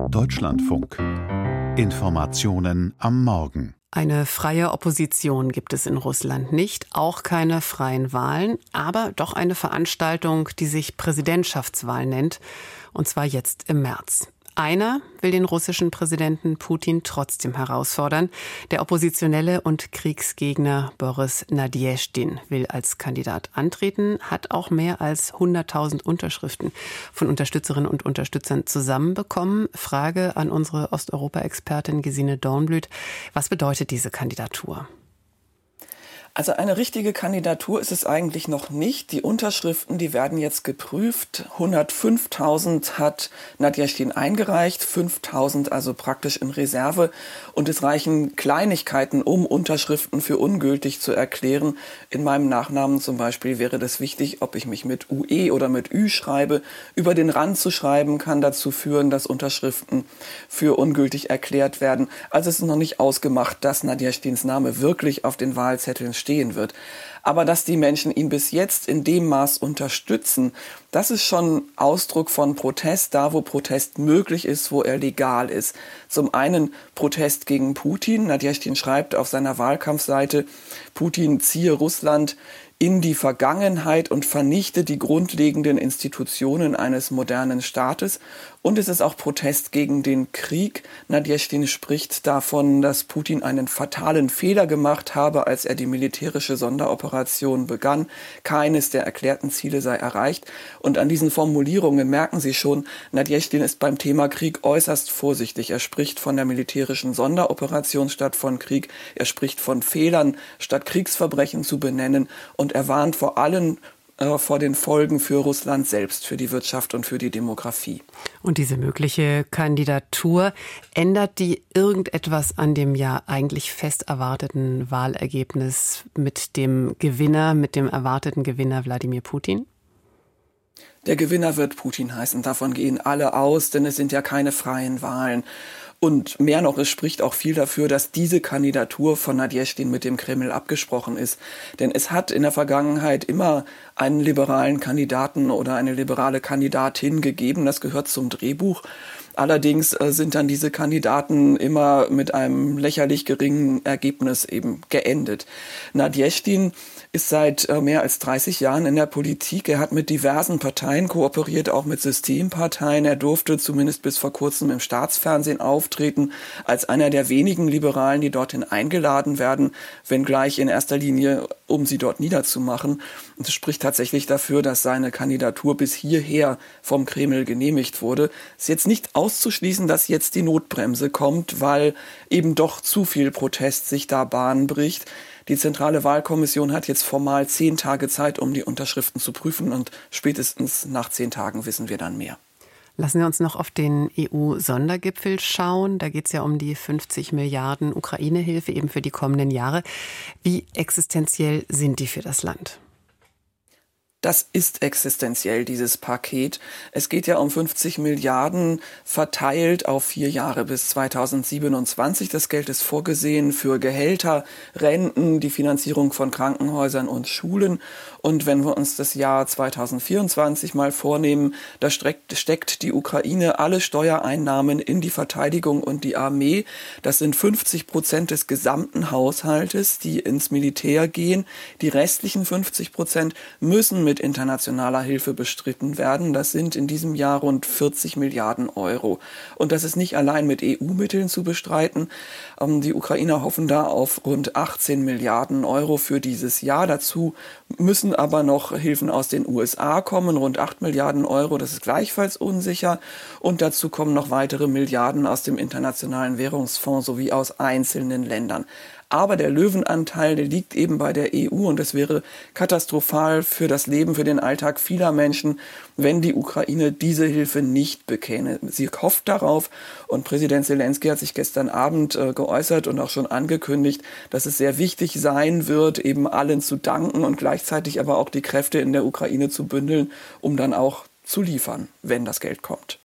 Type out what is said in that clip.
Deutschlandfunk. Informationen am Morgen. Eine freie Opposition gibt es in Russland nicht, auch keine freien Wahlen, aber doch eine Veranstaltung, die sich Präsidentschaftswahl nennt, und zwar jetzt im März. Einer will den russischen Präsidenten Putin trotzdem herausfordern. Der Oppositionelle und Kriegsgegner Boris Nadjezdin will als Kandidat antreten, hat auch mehr als 100.000 Unterschriften von Unterstützerinnen und Unterstützern zusammenbekommen. Frage an unsere Osteuropa-Expertin Gesine Dornblüt. Was bedeutet diese Kandidatur? Also eine richtige Kandidatur ist es eigentlich noch nicht. Die Unterschriften, die werden jetzt geprüft. 105.000 hat Nadjezdin eingereicht, 5.000 also praktisch in Reserve. Und es reichen Kleinigkeiten, um Unterschriften für ungültig zu erklären. In meinem Nachnamen zum Beispiel wäre das wichtig, ob ich mich mit UE oder mit Ü schreibe. Über den Rand zu schreiben kann dazu führen, dass Unterschriften für ungültig erklärt werden. Also es ist noch nicht ausgemacht, dass Nadjezdins Name wirklich auf den Wahlzetteln stehen wird. Aber dass die Menschen ihn bis jetzt in dem Maß unterstützen, das ist schon Ausdruck von Protest, da wo Protest möglich ist, wo er legal ist. Zum einen Protest gegen Putin. Nadjezdin schreibt auf seiner Wahlkampfseite, Putin ziehe Russland in die Vergangenheit und vernichte die grundlegenden Institutionen eines modernen Staates. Und es ist auch Protest gegen den Krieg. Nadjezdin spricht davon, dass Putin einen fatalen Fehler gemacht habe, als er die militärische Sonderoperation begann. Keines der erklärten Ziele sei erreicht. Und an diesen Formulierungen merken Sie schon, Nadjezdin ist beim Thema Krieg äußerst vorsichtig. Er spricht von der militärischen Sonderoperation statt von Krieg. Er spricht von Fehlern statt Kriegsverbrechen zu benennen. Und er warnt vor allem vor den Folgen für Russland selbst, für die Wirtschaft und für die Demografie. Und diese mögliche Kandidatur, ändert die irgendetwas an dem ja eigentlich fest erwarteten Wahlergebnis mit dem erwarteten Gewinner Wladimir Putin? Der Gewinner wird Putin heißen, davon gehen alle aus, denn es sind ja keine freien Wahlen. Und mehr noch, es spricht auch viel dafür, dass diese Kandidatur von Nadjezdin mit dem Kreml abgesprochen ist. Denn es hat in der Vergangenheit immer einen liberalen Kandidaten oder eine liberale Kandidatin gegeben. Das gehört zum Drehbuch. Allerdings sind dann diese Kandidaten immer mit einem lächerlich geringen Ergebnis eben geendet. Nadjezdin ist seit mehr als 30 Jahren in der Politik. Er hat mit diversen Parteien kooperiert, auch mit Systemparteien. Er durfte zumindest bis vor kurzem im Staatsfernsehen auftreten, als einer der wenigen Liberalen, die dorthin eingeladen werden, wenngleich in erster Linie, um sie dort niederzumachen. Und es spricht tatsächlich dafür, dass seine Kandidatur bis hierher vom Kreml genehmigt wurde. Es ist jetzt nicht auszuschließen, dass jetzt die Notbremse kommt, weil eben doch zu viel Protest sich da Bahn bricht. Die Zentrale Wahlkommission hat jetzt formal 10 Tage Zeit, um die Unterschriften zu prüfen, und spätestens nach 10 Tagen wissen wir dann mehr. Lassen wir uns noch auf den EU-Sondergipfel schauen. Da geht es ja um die 50 Milliarden Ukraine-Hilfe eben für die kommenden Jahre. Wie existenziell sind die für das Land? Das ist existenziell, dieses Paket. Es geht ja um 50 Milliarden verteilt auf 4 Jahre bis 2027. Das Geld ist vorgesehen für Gehälter, Renten, die Finanzierung von Krankenhäusern und Schulen. Und wenn wir uns das Jahr 2024 mal vornehmen, da steckt die Ukraine alle Steuereinnahmen in die Verteidigung und die Armee. Das sind 50% des gesamten Haushaltes, die ins Militär gehen. Die restlichen 50% müssen mit internationaler Hilfe bestritten werden. Das sind in diesem Jahr rund 40 Milliarden Euro. Und das ist nicht allein mit EU-Mitteln zu bestreiten. Die Ukrainer hoffen da auf rund 18 Milliarden Euro für dieses Jahr. Dazu müssen aber noch Hilfen aus den USA kommen, rund 8 Milliarden Euro. Das ist gleichfalls unsicher. Und dazu kommen noch weitere Milliarden aus dem Internationalen Währungsfonds sowie aus einzelnen Ländern. Aber der Löwenanteil, der liegt eben bei der EU, und es wäre katastrophal für das Leben, für den Alltag vieler Menschen, wenn die Ukraine diese Hilfe nicht bekäme. Sie hofft darauf, und Präsident Selenskyj hat sich gestern Abend geäußert und auch schon angekündigt, dass es sehr wichtig sein wird, eben allen zu danken und gleichzeitig aber auch die Kräfte in der Ukraine zu bündeln, um dann auch zu liefern, wenn das Geld kommt.